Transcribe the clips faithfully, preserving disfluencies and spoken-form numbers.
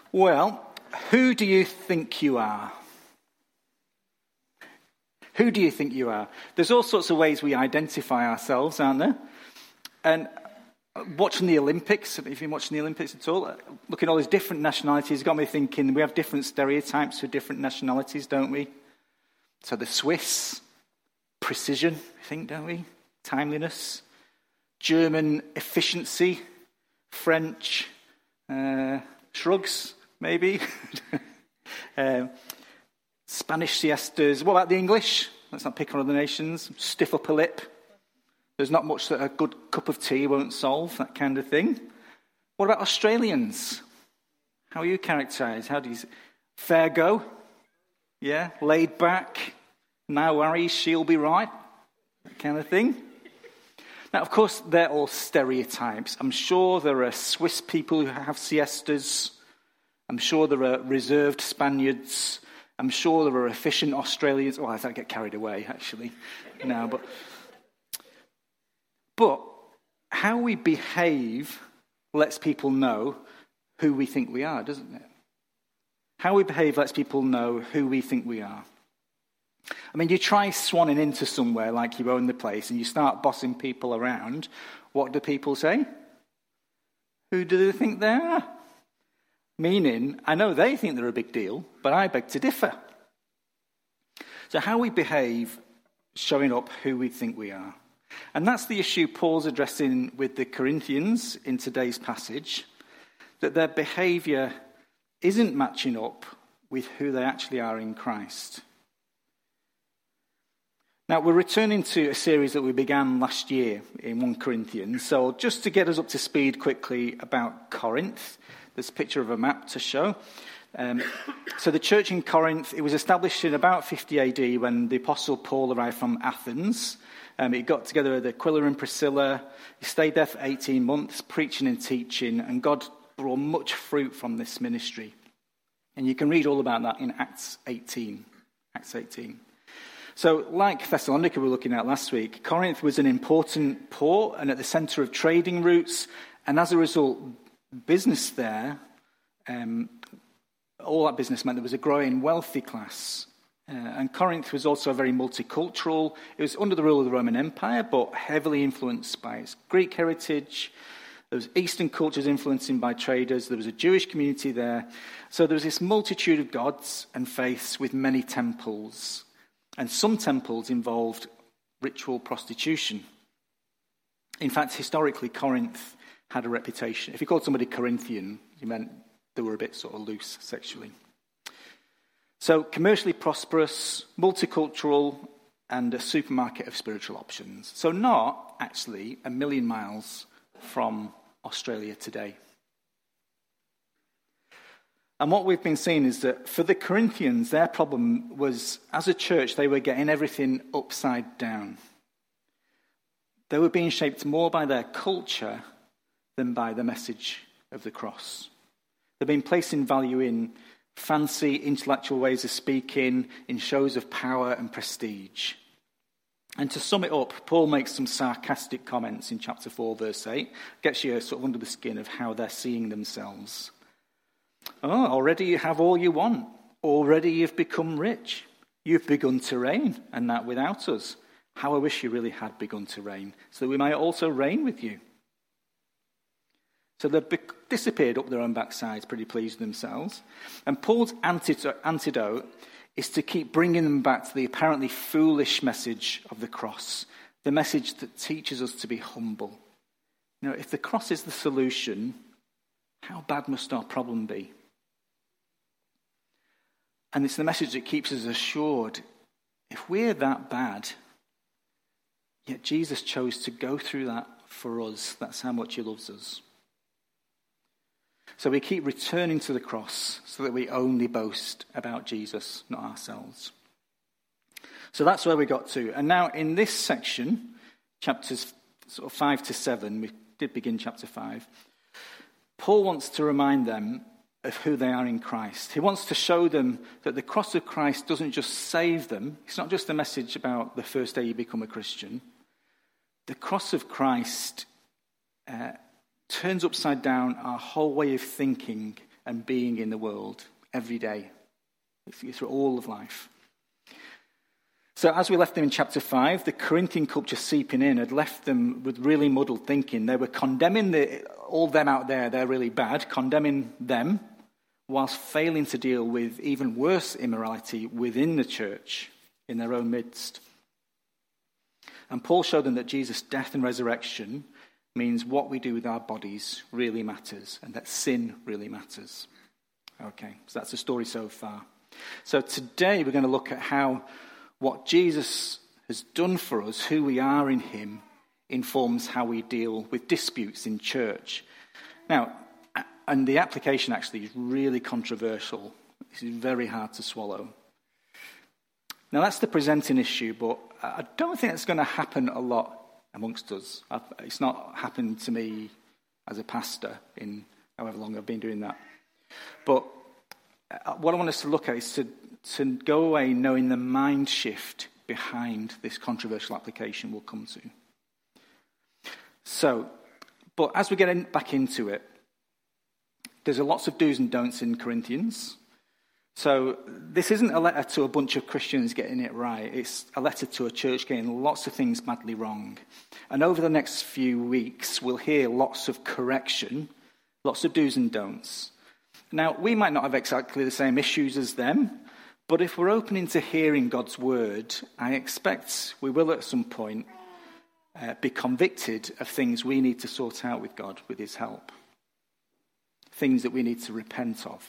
Well, who do you think you are? Who do you think you are? There's all sorts of ways we identify ourselves, aren't there? And watching the Olympics, have you been watching the Olympics at all? Looking at all these different nationalities got me thinking we have different stereotypes for different nationalities, don't we? So the Swiss, precision, I think, don't we? Timeliness. German, efficiency. French, uh, shrugs, maybe. um, Spanish siestas. What about the English? Let's not pick on other nations. Stiff upper lip. There's not much that a good cup of tea won't solve, that kind of thing. What about Australians? How are you characterised? How do you... Fair go? Yeah? Laid back? No worries, she'll be right? That kind of thing. Now, of course, they're all stereotypes. I'm sure there are Swiss people who have siestas. I'm sure there are reserved Spaniards. I'm sure there are efficient Australians. Oh, I don't get carried away, actually. No, but... But how we behave lets people know who we think we are, doesn't it? How we behave lets people know who we think we are. I mean, you try swanning into somewhere like you own the place and you start bossing people around. What do people say? Who do they think they are? Meaning, I know they think they're a big deal, but I beg to differ. So how we behave, showing up who we think we are. And that's the issue Paul's addressing with the Corinthians in today's passage, that their behaviour isn't matching up with who they actually are in Christ. Now, we're returning to a series that we began last year in First Corinthians. So just to get us up to speed quickly about Corinth, there's a picture of a map to show. Um, so the church in Corinth, it was established in about fifty A D when the Apostle Paul arrived from Athens. Um, he got together with Aquila and Priscilla. He stayed there for eighteen months, preaching and teaching, and God brought much fruit from this ministry. And you can read all about that in Acts eighteen. Acts eighteen. So, like Thessalonica we were looking at last week, Corinth was an important port and at the centre of trading routes, and as a result, business there, um, all that business meant there was a growing wealthy class. Uh, and Corinth was also very multicultural. It was under the rule of the Roman Empire, but heavily influenced by its Greek heritage. There was Eastern cultures influenced by traders. There was a Jewish community there. So there was this multitude of gods and faiths with many temples. And some temples involved ritual prostitution. In fact, historically, Corinth had a reputation. If you called somebody Corinthian, you meant they were a bit sort of loose sexually. So commercially prosperous, multicultural, and a supermarket of spiritual options. So not actually a million miles from Australia today. And what we've been seeing is that for the Corinthians, their problem was, as a church, they were getting everything upside down. They were being shaped more by their culture than by the message of the cross. They've been placing value in fancy intellectual ways of speaking, in shows of power and prestige. And to sum it up, Paul makes some sarcastic comments in chapter four, verse eight. Gets you sort of under the skin of how they're seeing themselves. Oh, already you have all you want. Already you've become rich. You've begun to reign, and that without us. How I wish you really had begun to reign, so that we might also reign with you. So they've disappeared up their own backsides, pretty pleased with themselves. And Paul's antidote is to keep bringing them back to the apparently foolish message of the cross, the message that teaches us to be humble. You know, if the cross is the solution, how bad must our problem be? And it's the message that keeps us assured, if we're that bad, yet Jesus chose to go through that for us. That's how much he loves us. So we keep returning to the cross so that we only boast about Jesus, not ourselves. So that's where we got to. And now in this section, chapters sort of five to seven, we did begin chapter five, Paul wants to remind them of who they are in Christ. He wants to show them that the cross of Christ doesn't just save them. It's not just a message about the first day you become a Christian. The cross of Christ uh, turns upside down our whole way of thinking and being in the world every day, through all of life. So as we left them in chapter five, the Corinthian culture seeping in had left them with really muddled thinking. They were condemning the, all them out there, they're really bad, condemning them, whilst failing to deal with even worse immorality within the church, in their own midst. And Paul showed them that Jesus' death and resurrection means what we do with our bodies really matters, and that sin really matters. Okay, so that's the story so far. So today we're going to look at how what Jesus has done for us, who we are in him, informs how we deal with disputes in church. Now, and the application actually is really controversial. This is very hard to swallow. Now, that's the presenting issue, but I don't think it's going to happen a lot amongst us. It's not happened to me as a pastor in however long I've been doing that. But what I want us to look at is to, to go away knowing the mind shift behind this controversial application we'll come to. So, but as we get in, back into it, there's a lots of do's and don'ts in Corinthians. So this isn't a letter to a bunch of Christians getting it right. It's a letter to a church getting lots of things madly wrong. And over the next few weeks, we'll hear lots of correction, lots of do's and don'ts. Now, we might not have exactly the same issues as them, but if we're open into hearing God's word, I expect we will at some point uh, be convicted of things we need to sort out with God, with his help. Things that we need to repent of.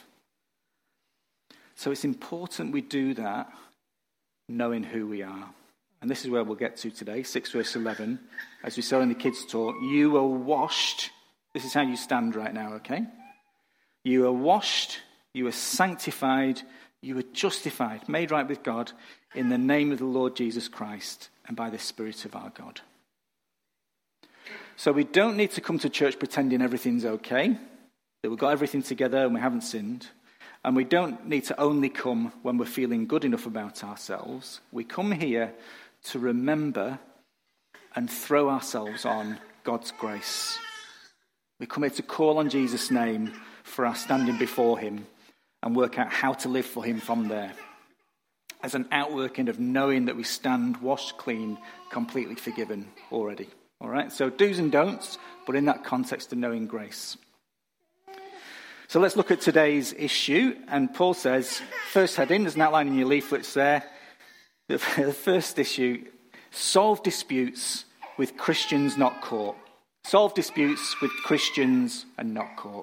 So it's important we do that knowing who we are. And this is where we'll get to today, six verse eleven. As we saw in the kids' talk, you are washed. This is how you stand right now, okay? You are washed, you are sanctified, you are justified, made right with God in the name of the Lord Jesus Christ and by the Spirit of our God. So we don't need to come to church pretending everything's okay, that we've got everything together and we haven't sinned. And we don't need to only come when we're feeling good enough about ourselves. We come here to remember and throw ourselves on God's grace. We come here to call on Jesus' name for our standing before him and work out how to live for him from there. As an outworking of knowing that we stand washed clean, completely forgiven already. All right, so do's and don'ts, but in that context of knowing grace. So let's look at today's issue. And Paul says, first heading, there's an outline in your leaflets there. The first issue, solve disputes with Christians not caught. Solve disputes with Christians and not caught.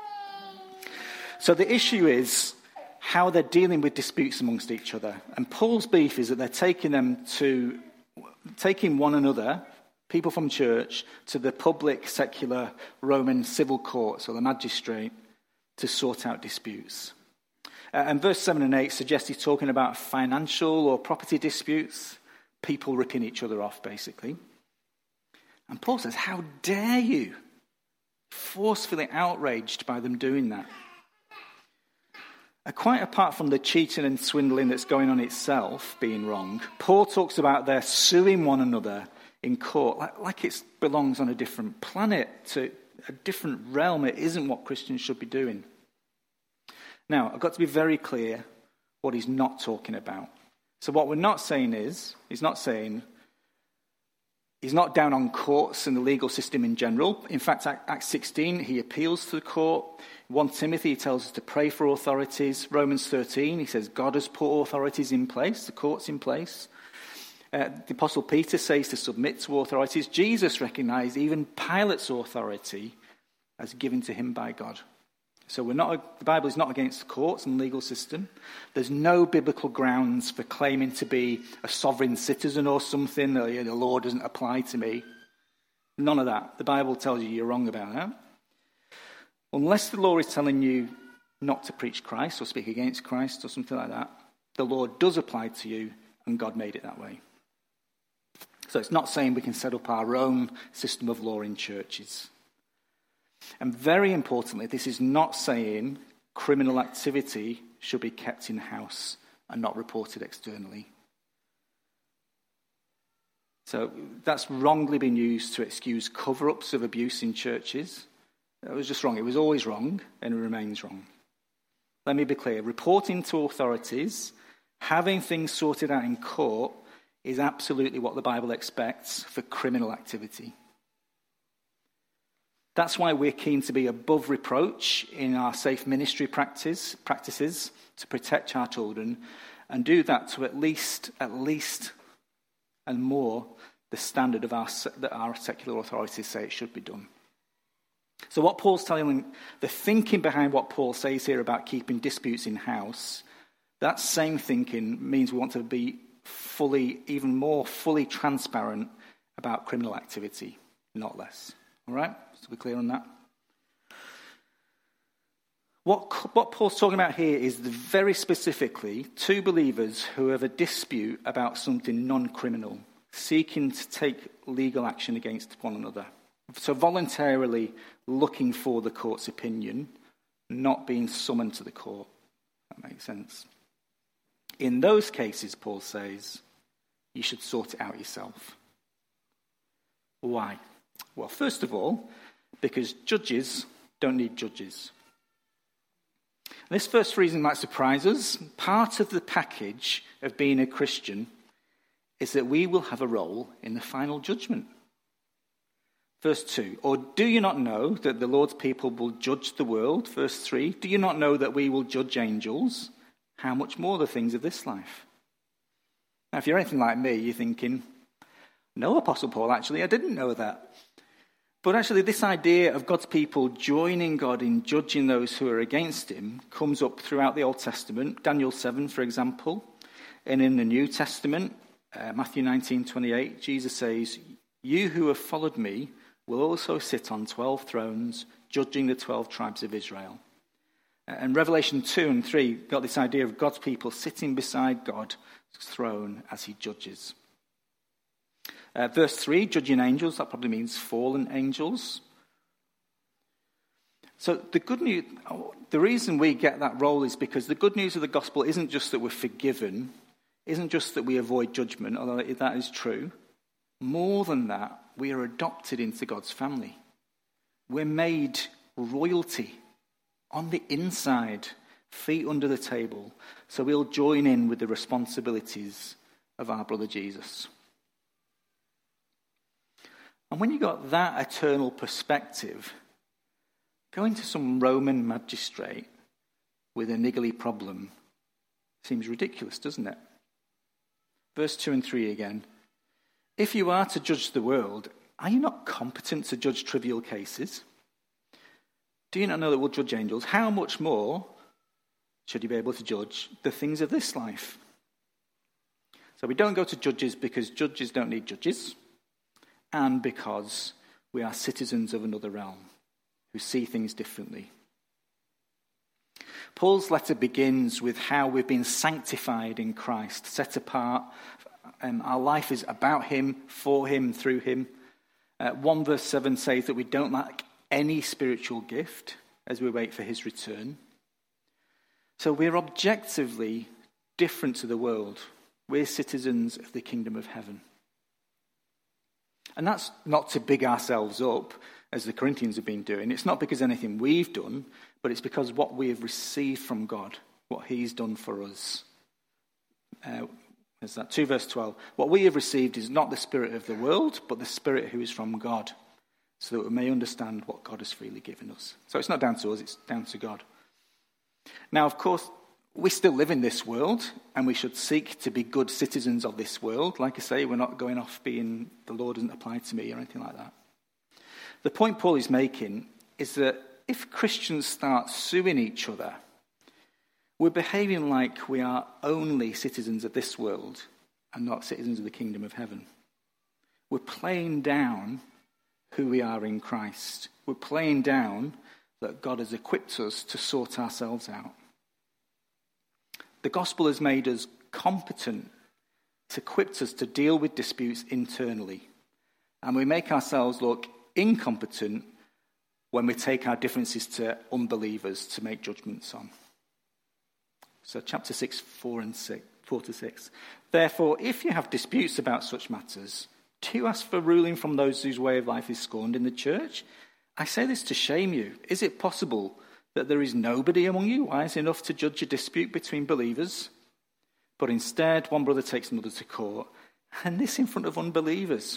So the issue is how they're dealing with disputes amongst each other. And Paul's beef is that they're taking them to, taking one another, people from church, to the public, secular Roman civil courts or the magistrate to sort out disputes. Uh, and verse seven and eight suggest he's talking about financial or property disputes, people ripping each other off, basically. And Paul says, how dare you? Forcefully outraged by them doing that. Uh, quite apart from the cheating and swindling that's going on itself being wrong, Paul talks about their suing one another in court like, like it belongs on a different planet, to a different realm. It isn't what Christians should be doing. Now, I've got to be very clear what he's not talking about. So what we're not saying is, he's not saying, he's not down on courts and the legal system in general. In fact, Acts sixteen, he appeals to the court. First Timothy, he tells us to pray for authorities. Romans thirteen, he says God has put authorities in place, the court's in place. Uh, the Apostle Peter says to submit to authorities. Jesus recognized even Pilate's authority as given to him by God. So we're not. The Bible is not against the courts and legal system. There's no biblical grounds for claiming to be a sovereign citizen or something. The law doesn't apply to me. None of that. The Bible tells you you're wrong about that. Unless the law is telling you not to preach Christ or speak against Christ or something like that, the law does apply to you, and God made it that way. So it's not saying we can set up our own system of law in churches. And very importantly, this is not saying criminal activity should be kept in-house and not reported externally. So that's wrongly been used to excuse cover-ups of abuse in churches. It was just wrong. It was always wrong, and it remains wrong. let me be clear, reporting to authorities, having things sorted out in court is absolutely what the Bible expects for criminal activity. That's why we're keen to be above reproach in our safe ministry practice, practices to protect our children, and do that to at least, at least, and more, the standard of our that our secular authorities say it should be done. So what Paul's telling, the thinking behind what Paul says here about keeping disputes in-house, that same thinking means we want to be fully, even more fully transparent about criminal activity, not less. All right? So we're clear on that? What, what Paul's talking about here is the, very specifically two believers who have a dispute about something non-criminal, seeking to take legal action against one another. So voluntarily looking for the court's opinion, not being summoned to the court. That makes sense. In those cases, Paul says, you should sort it out yourself. Why? Well, first of all, because judges don't need judges. This first reason might surprise us. Part of the package of being a Christian is that we will have a role in the final judgment. Verse two, or do you not know that the Lord's people will judge the world? Verse three, do you not know that we will judge angels? How much more the things of this life? Now, if you're anything like me, you're thinking, no, Apostle Paul, actually, I didn't know that. But actually, this idea of God's people joining God in judging those who are against him comes up throughout the Old Testament. Daniel seven, for example. And in the New Testament, uh, Matthew nineteen twenty-eight, Jesus says, you who have followed me will also sit on twelve thrones, judging the twelve tribes of Israel. And Revelation two and three got this idea of God's people sitting beside God's throne as he judges. Uh, verse three, judging angels, that probably means fallen angels. So the good news, the reason we get that role is because the good news of the gospel isn't just that we're forgiven, isn't just that we avoid judgment, although that is true. More than that, we are adopted into God's family. We're made royalty on the inside, feet under the table. So we'll join in with the responsibilities of our brother Jesus. And when you've got that eternal perspective, going to some Roman magistrate with a niggly problem seems ridiculous, doesn't it? Verse two and three again. If you are to judge the world, are you not competent to judge trivial cases? Do you not know that we'll judge angels? How much more should you be able to judge the things of this life? So we don't go to judges because judges don't need judges, and because we are citizens of another realm who see things differently. Paul's letter begins with how we've been sanctified in Christ, set apart. Um, our life is about him, for him, through him. Uh, one verse seven says that we don't lack any spiritual gift as we wait for his return. So we're objectively different to the world. We're citizens of the kingdom of heaven. And that's not to big ourselves up, as the Corinthians have been doing. It's not because anything we've done, but it's because what we have received from God, what he's done for us. Uh, there's that two verse twelve. What we have received is not the spirit of the world, but the Spirit who is from God, so that we may understand what God has freely given us. So it's not down to us, it's down to God. Now, of course, we still live in this world, and we should seek to be good citizens of this world. Like I say, we're not going off being, the law doesn't apply to me or anything like that. The point Paul is making is that if Christians start suing each other, we're behaving like we are only citizens of this world and not citizens of the kingdom of heaven. We're playing down who we are in Christ. We're playing down that God has equipped us to sort ourselves out. The gospel has made us competent. It's equipped us to deal with disputes internally. And we make ourselves look incompetent when we take our differences to unbelievers to make judgments on. So chapter six, four and six, four to six. Therefore, if you have disputes about such matters, do you ask for ruling from those whose way of life is scorned in the church? I say this to shame you. Is it possible that there is nobody among you wise enough to judge a dispute between believers, but instead one brother takes another to court, and this in front of unbelievers.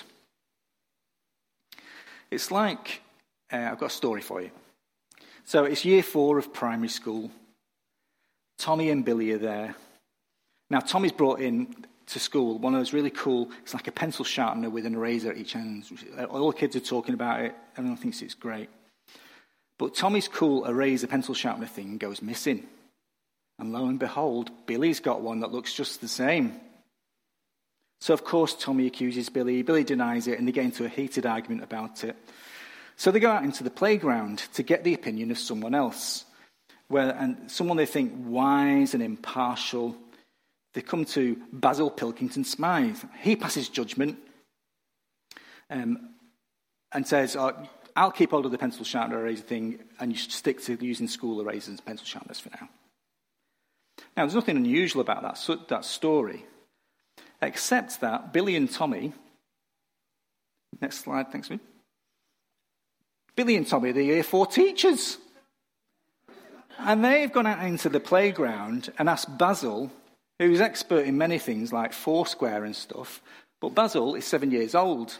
It's like, uh, I've got a story for you. So it's year four of primary school. Tommy and Billy are there. Now Tommy's brought in to school one of those really cool, it's like a pencil sharpener with an eraser at each end. All the kids are talking about it. Everyone thinks it's great. But Tommy's cool eraser pencil sharpener thing goes missing. And lo and behold, Billy's got one that looks just the same. So of course Tommy accuses Billy. Billy denies it, and they get into a heated argument about it. So they go out into the playground to get the opinion of someone else, where and someone they think wise and impartial. They come to Basil Pilkington Smythe. He passes judgment um, and says, oh, I'll keep hold of the pencil sharpener eraser thing, and you should stick to using school erasers and pencil sharpeners for now. Now, there's nothing unusual about that, that story, except that Billy and Tommy, next slide, thanks, me. Billy and Tommy are the year four teachers. And they've gone out into the playground and asked Basil, who's expert in many things like Foursquare and stuff, but Basil is seven years old.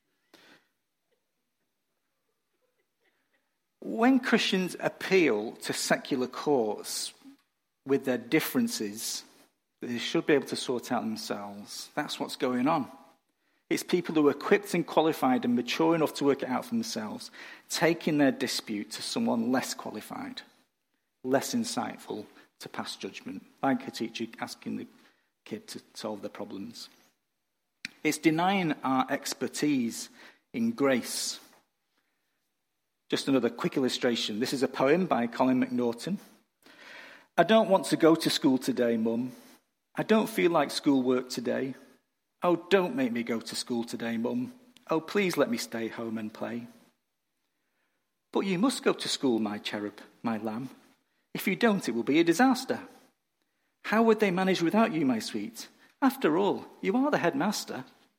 When Christians appeal to secular courts with their differences, they should be able to sort out themselves. That's what's going on. It's people who are equipped and qualified and mature enough to work it out for themselves, taking their dispute to someone less qualified, less insightful to pass judgment, like a teacher asking the kid to solve their problems. It's denying our expertise in grace. Just another quick illustration. This is a poem by Colin McNaughton. I don't want to go to school today, Mum. I don't feel like schoolwork today. Oh, don't make me go to school today, Mum. Oh, please let me stay home and play. But you must go to school, my cherub, my lamb. If you don't, it will be a disaster. How would they manage without you, my sweet? After all, you are the headmaster.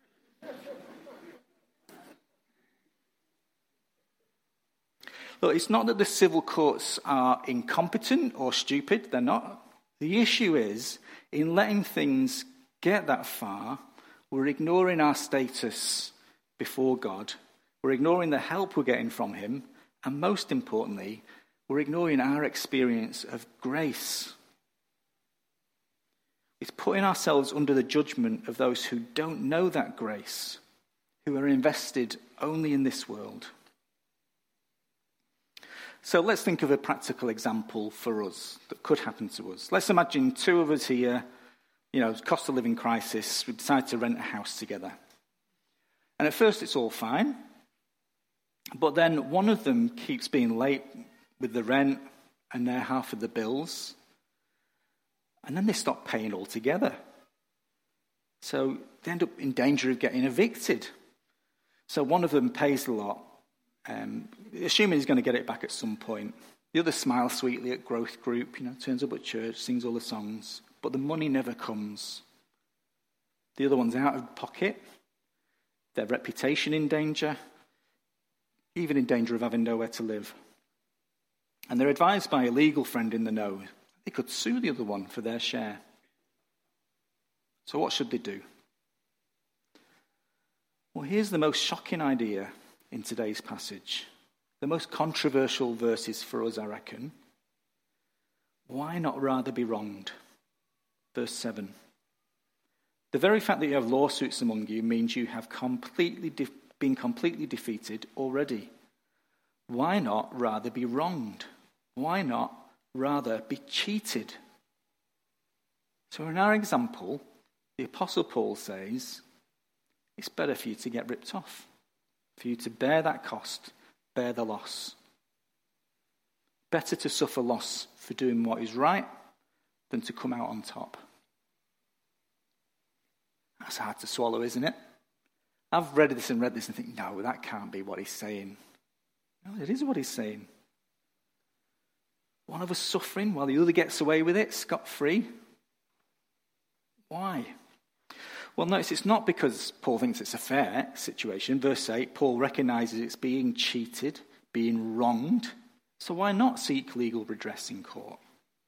Look, it's not that the civil courts are incompetent or stupid. They're not. The issue is, in letting things get that far, we're ignoring our status before God. We're ignoring the help we're getting from him. And most importantly, we're ignoring our experience of grace. It's putting ourselves under the judgment of those who don't know that grace, who are invested only in this world. So let's think of a practical example for us that could happen to us. Let's imagine two of us here, you know, cost of living crisis, we decide to rent a house together. And at first it's all fine, but then one of them keeps being late with the rent and their half of the bills, and then they stop paying altogether. So they end up in danger of getting evicted. So one of them pays a lot, um, assuming he's going to get it back at some point. The other smiles sweetly at growth group, you know, turns up at church, sings all the songs, but the money never comes. The other one's out of pocket, their reputation in danger, even in danger of having nowhere to live. And they're advised by a legal friend in the know. They could sue the other one for their share. So what should they do? Well, here's the most shocking idea in today's passage. The most controversial verses for us, I reckon. Why not rather be wronged? Verse seven. The very fact that you have lawsuits among you means you have completely de- been completely defeated already. Why not rather be wronged? Why not rather be cheated? So in our example, the Apostle Paul says, it's better for you to get ripped off, for you to bear that cost, bear the loss. Better to suffer loss for doing what is right than to come out on top. That's hard to swallow, isn't it? I've read this and read this and think, no, that can't be what he's saying. No, it is what he's saying. One of us suffering while the other gets away with it, scot-free. Why? Well, notice it's not because Paul thinks it's a fair situation. Verse eight, Paul recognizes it's being cheated, being wronged. So why not seek legal redress in court?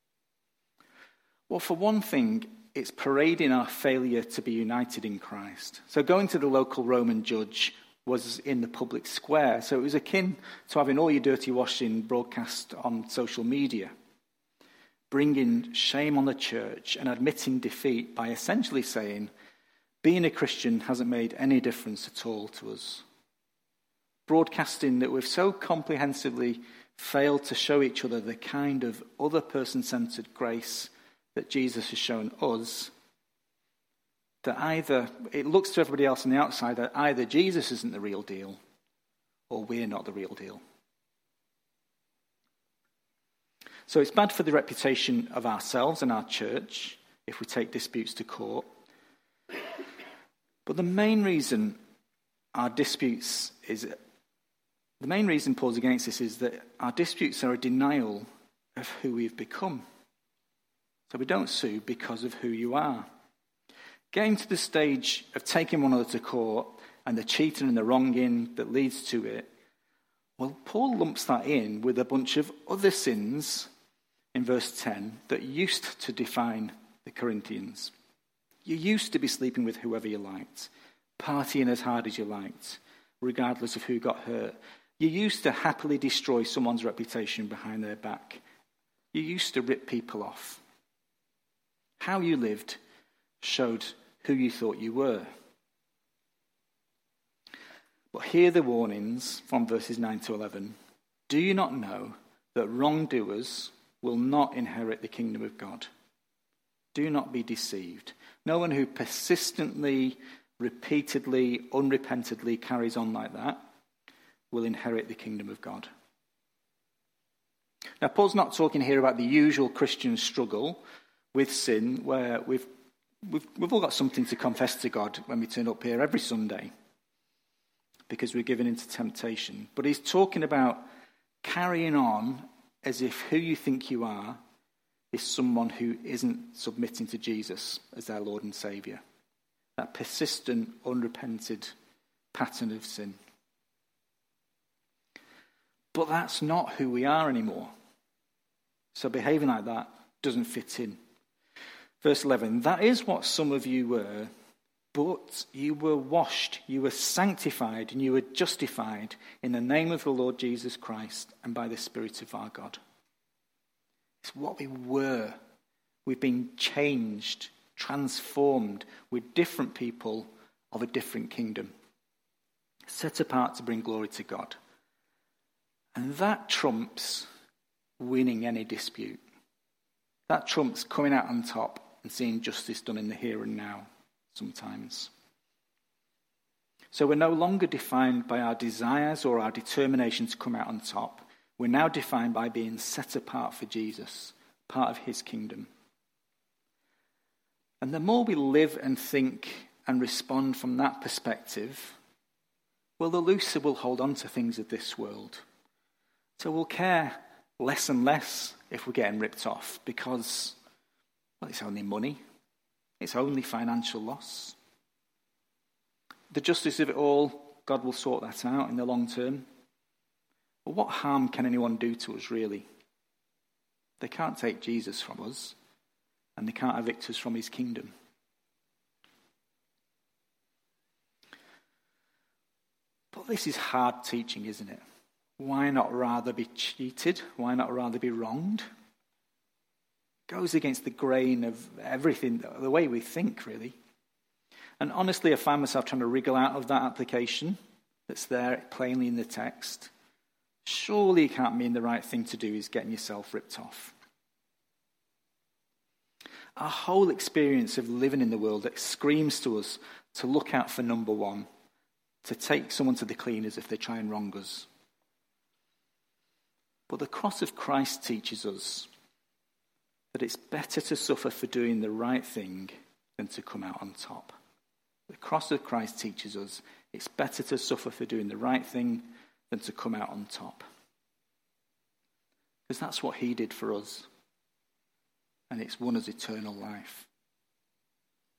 Well, for one thing, it's parading our failure to be united in Christ. So going to the local Roman judge was in the public square, so it was akin to having all your dirty washing broadcast on social media, bringing shame on the church and admitting defeat by essentially saying, being a Christian hasn't made any difference at all to us. Broadcasting that we've so comprehensively failed to show each other the kind of other person-centered grace that Jesus has shown us, that either it looks to everybody else on the outside that either Jesus isn't the real deal or we're not the real deal. So it's bad for the reputation of ourselves and our church if we take disputes to court. But the main reason our disputes is the main reason Paul's against this is that our disputes are a denial of who we've become. So we don't sue because of who you are. Getting to the stage of taking one another to court and the cheating and the wronging that leads to it, well, Paul lumps that in with a bunch of other sins in verse ten that used to define the Corinthians. You used to be sleeping with whoever you liked, partying as hard as you liked, regardless of who got hurt. You used to happily destroy someone's reputation behind their back. You used to rip people off. How you lived showed who you thought you were. But hear the warnings from verses nine to eleven. Do you not know that wrongdoers will not inherit the kingdom of God? Do not be deceived. No one who persistently, repeatedly, unrepentantly carries on like that will inherit the kingdom of God. Now, Paul's not talking here about the usual Christian struggle with sin, where we've, we've, we've all got something to confess to God when we turn up here every Sunday because we're given into temptation. But he's talking about carrying on as if who you think you are is someone who isn't submitting to Jesus as their Lord and Saviour. That persistent, unrepented pattern of sin. But that's not who we are anymore. So behaving like that doesn't fit in. Verse eleven, that is what some of you were, but you were washed, you were sanctified, and you were justified in the name of the Lord Jesus Christ and by the Spirit of our God. It's what we were. We've been changed, transformed. We're different people of a different kingdom, set apart to bring glory to God. And that trumps winning any dispute. That trumps coming out on top and seeing justice done in the here and now sometimes. So we're no longer defined by our desires or our determination to come out on top. We're now defined by being set apart for Jesus, part of his kingdom. And the more we live and think and respond from that perspective, well, the looser we'll hold on to things of this world. So we'll care less and less if we're getting ripped off because, well, it's only money. It's only financial loss. The justice of it all, God will sort that out in the long term. But what harm can anyone do to us, really? They can't take Jesus from us, and they can't evict us from his kingdom. But this is hard teaching, isn't it? Why not rather be cheated? Why not rather be wronged? It goes against the grain of everything, the way we think, really. And honestly, I find myself trying to wriggle out of that application that's there plainly in the text. Surely it can't mean the right thing to do is getting yourself ripped off. Our whole experience of living in the world that screams to us to look out for number one, to take someone to the cleaners if they try and wrong us. But the cross of Christ teaches us that it's better to suffer for doing the right thing than to come out on top. The cross of Christ teaches us it's better to suffer for doing the right thing than to come out on top. Because that's what he did for us. And it's won us eternal life.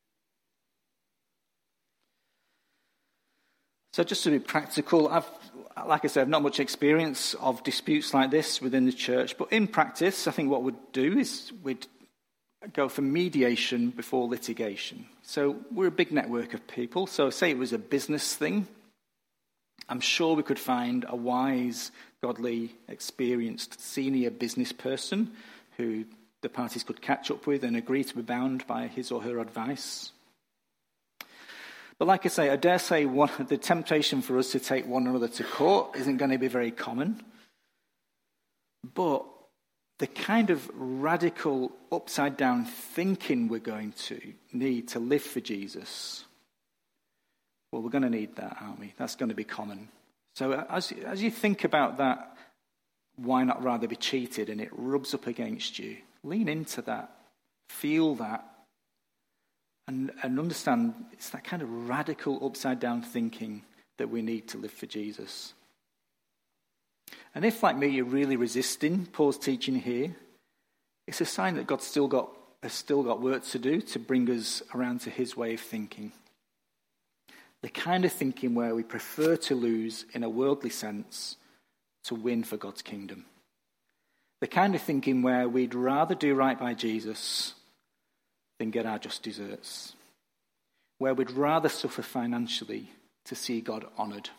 So just to be practical, I've like I said, I've not much experience of disputes like this within the church, but in practice, I think what we'd do is we'd go for mediation before litigation. So we're a big network of people. So say it was a business thing, I'm sure we could find a wise, godly, experienced senior business person who the parties could catch up with and agree to be bound by his or her advice. But like I say, I dare say one, the temptation for us to take one another to court isn't going to be very common. But the kind of radical, upside-down thinking we're going to need to live for Jesus, well, we're going to need that, aren't we? That's going to be common. So as, as you think about that, why not rather be cheated, and it rubs up against you, lean into that, feel that, and, and understand it's that kind of radical, upside-down thinking that we need to live for Jesus. And if, like me, you're really resisting Paul's teaching here, it's a sign that God's still got has still got work to do to bring us around to his way of thinking. The kind of thinking where we prefer to lose in a worldly sense to win for God's kingdom. The kind of thinking where we'd rather do right by Jesus than get our just desserts. Where we'd rather suffer financially to see God honoured.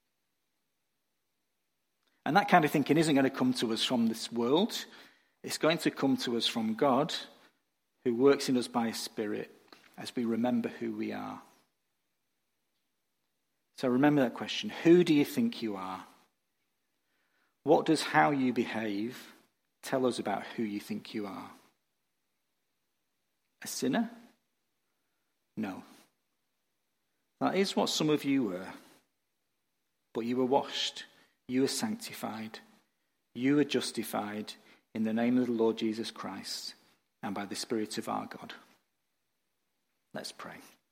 And that kind of thinking isn't going to come to us from this world. It's going to come to us from God, who works in us by his Spirit as we remember who we are. So remember that question. Who do you think you are? What does how you behave tell us about who you think you are? A sinner? No. That is what some of you were. But you were washed. You were sanctified. You were justified in the name of the Lord Jesus Christ and by the Spirit of our God. Let's pray.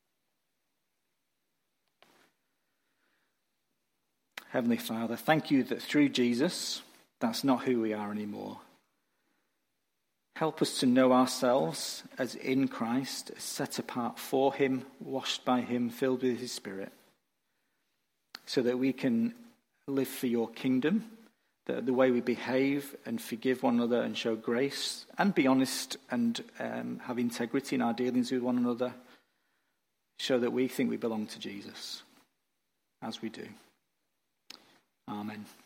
Heavenly Father, thank you that through Jesus, that's not who we are anymore. Help us to know ourselves as in Christ, as set apart for him, washed by him, filled with his Spirit, so that we can live for your kingdom, that the way we behave and forgive one another and show grace and be honest and um, have integrity in our dealings with one another, show that we think we belong to Jesus, as we do. Amen.